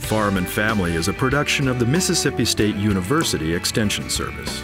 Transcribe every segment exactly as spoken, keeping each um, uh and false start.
Farm and Family is a production of the Mississippi State University Extension Service.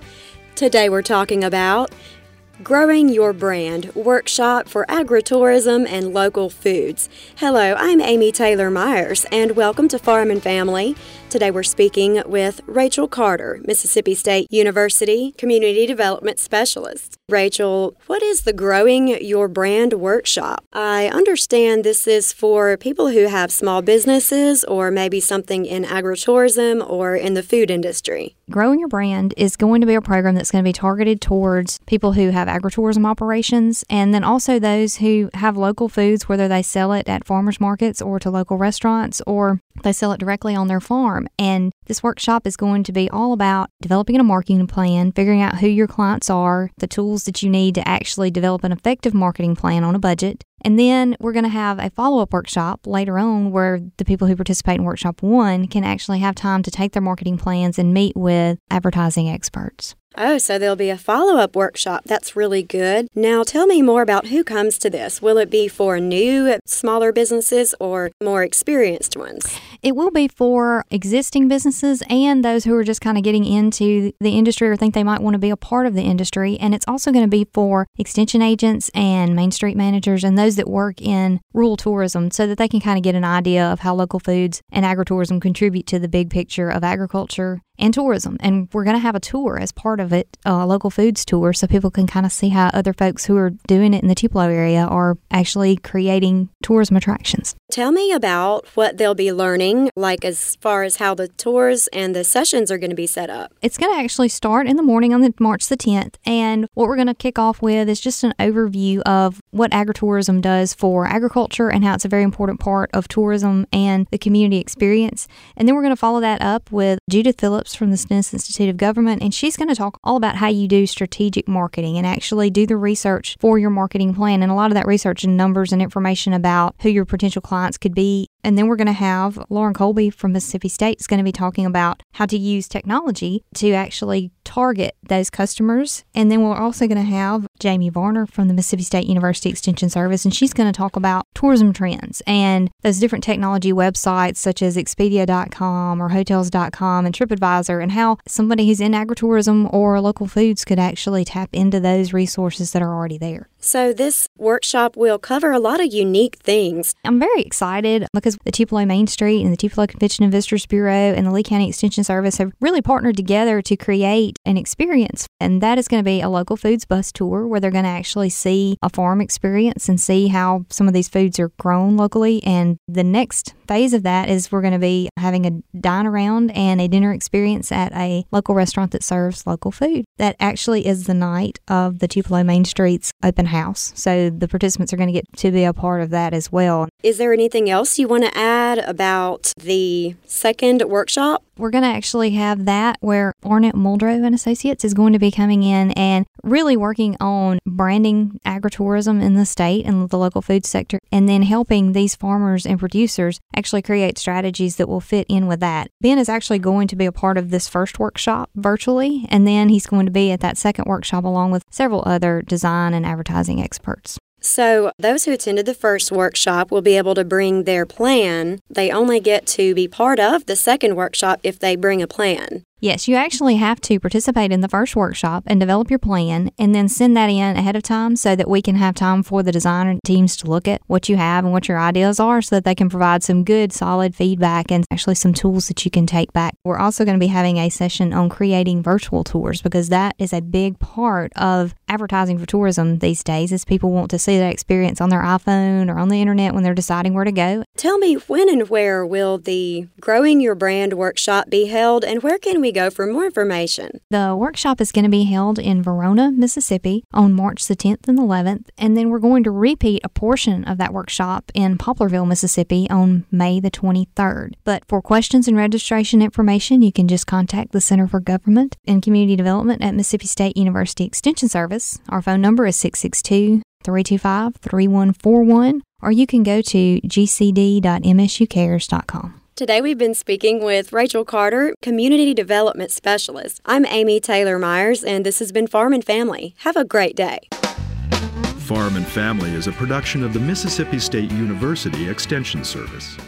Today we're talking about Growing Your Brand, Workshop for Agritourism and Local Foods. Hello, I'm Amy Taylor Myers, and welcome to Farm and Family. Today we're speaking with Rachel Carter, Mississippi State University Community Development Specialist. Rachel, what is the Growing Your Brand Workshop? I understand this is for people who have small businesses or maybe something in agritourism or in the food industry. Growing Your Brand is going to be a program that's going to be targeted towards people who have agritourism operations and then also those who have local foods, whether they sell it at farmers markets or to local restaurants or they sell it directly on their farm. And this workshop is going to be all about developing a marketing plan, figuring out who your clients are, the tools that you need to actually develop an effective marketing plan on a budget. And then we're going to have a follow-up workshop later on where the people who participate in Workshop one can actually have time to take their marketing plans and meet with advertising experts. Oh, so there'll be a follow-up workshop. That's really good. Now, tell me more about who comes to this. Will it be for new, smaller businesses or more experienced ones? It will be for existing businesses and those who are just kind of getting into the industry or think they might want to be a part of the industry. And it's also going to be for extension agents and Main Street managers and those that work in rural tourism so that they can kind of get an idea of how local foods and agritourism contribute to the big picture of agriculture and tourism. And we're going to have a tour as part of it, a local foods tour, so people can kind of see how other folks who are doing it in the Tupelo area are actually creating tourism attractions. Tell me about what they'll be learning, like as far as how the tours and the sessions are going to be set up. It's going to actually start in the morning on the March the tenth, and what we're going to kick off with is just an overview of what agritourism does for agriculture and how it's a very important part of tourism and the community experience. And then we're going to follow that up with Judith Phillips from the Stennis Institute of Government, and she's going to talk all about how you do strategic marketing and actually do the research for your marketing plan, and a lot of that research and numbers and information about who your potential clients could be. And then we're going to have Lauren Colby from Mississippi State is going to be talking about how to use technology to actually target those customers. And then we're also going to have Jamie Varner from the Mississippi State University Extension Service, and she's going to talk about tourism trends and those different technology websites such as Expedia dot com or Hotels dot com and TripAdvisor, and how somebody who's in agritourism or local foods could actually tap into those resources that are already there. So this workshop will cover a lot of unique things. I'm very excited because the Tupelo Main Street and the Tupelo Convention and Visitors Bureau and the Lee County Extension Service have really partnered together to create an experience. And that is going to be a local foods bus tour where they're going to actually see a farm experience and see how some of these foods are grown locally. And the next phase of that is we're going to be having a dine around and a dinner experience at a local restaurant that serves local food. That actually is the night of the Tupelo Main Street's open house. So the participants are going to get to be a part of that as well. Is there anything else you want to add about the second workshop? We're going to actually have that where Arnett Muldrow and Associates is going to be coming in and really working on branding agritourism in the state and the local food sector, and then helping these farmers and producers actually create strategies that will fit in with that. Ben is actually going to be a part of this first workshop virtually, and then he's going to be at that second workshop along with several other design and advertising experts. So those who attended the first workshop will be able to bring their plan. They only get to be part of the second workshop if they bring a plan. Yes, you actually have to participate in the first workshop and develop your plan and then send that in ahead of time so that we can have time for the designer teams to look at what you have and what your ideas are so that they can provide some good, solid feedback and actually some tools that you can take back. We're also going to be having a session on creating virtual tours because that is a big part of advertising for tourism these days as people want to see that experience on their iPhone or on the internet when they're deciding where to go. Tell me, when and where will the Growing Your Brand workshop be held, and where can we go for more information? The workshop is going to be held in Verona, Mississippi on March the tenth and eleventh, and then we're going to repeat a portion of that workshop in Poplarville, Mississippi on May the twenty-third. But for questions and registration information, you can just contact the Center for Government and Community Development at Mississippi State University Extension Service. Our phone number is six six two, three two five, three one four one, or you can go to g c d dot m s u cares dot com. Today we've been speaking with Rachel Carter, Community Development Specialist. I'm Amy Taylor Myers, and this has been Farm and Family. Have a great day. Farm and Family is a production of the Mississippi State University Extension Service.